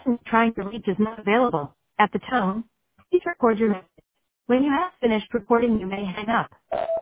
person trying to reach is not available. At the tone, please record your message. When you have finished recording, you may hang up.